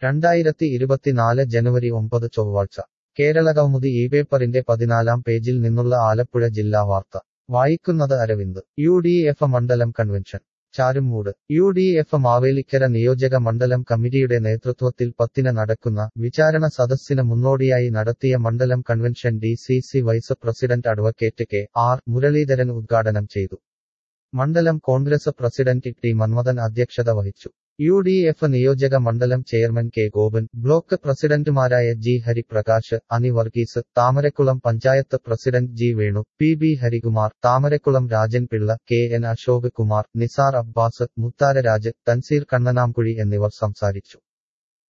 2024 ജനുവരി 9 ചൊവ്വാഴ്ച കേരളകൗമുദി ഈ പേപ്പറിന്റെ 14-ാം പേജിൽ നിന്നുള്ള ആലപ്പുഴ ജില്ലാ വാർത്ത വായിക്കുന്നത് അരവിന്ദ്. UDF മണ്ഡലം കൺവെൻഷൻ ചാരുമൂട്. UDF മാവേലിക്കര നിയോജക മണ്ഡലം കമ്മിറ്റിയുടെ നേതൃത്വത്തിൽ 10-ന് നടക്കുന്ന വിചാരണ സദസ്സിന് മുന്നോടിയായി നടത്തിയ മണ്ഡലം convention DCC vice president advocate KR Muralidharan ഉദ്ഘാടനം ചെയ്തു. മണ്ഡലം കോൺഗ്രസ് പ്രസിഡന്റ് ടി മന്മഥൻ അധ്യക്ഷത വഹിച്ചു. UDF നിയോജക മണ്ഡലം ചെയർമാൻ കെ ഗോപൻ, ബ്ലോക്ക് പ്രസിഡന്റുമാരായ G Hariprakash, Ani Varghese, Thamarakkulam panchayat president G Venu, PB Harikumar, Thamarakkulam Rajan Pillai, KN Ashok Kumar, Nisar Abbas, Muthara Raj, Thanseer Kannanamkuzhi എന്നിവർ സംസാരിച്ചു.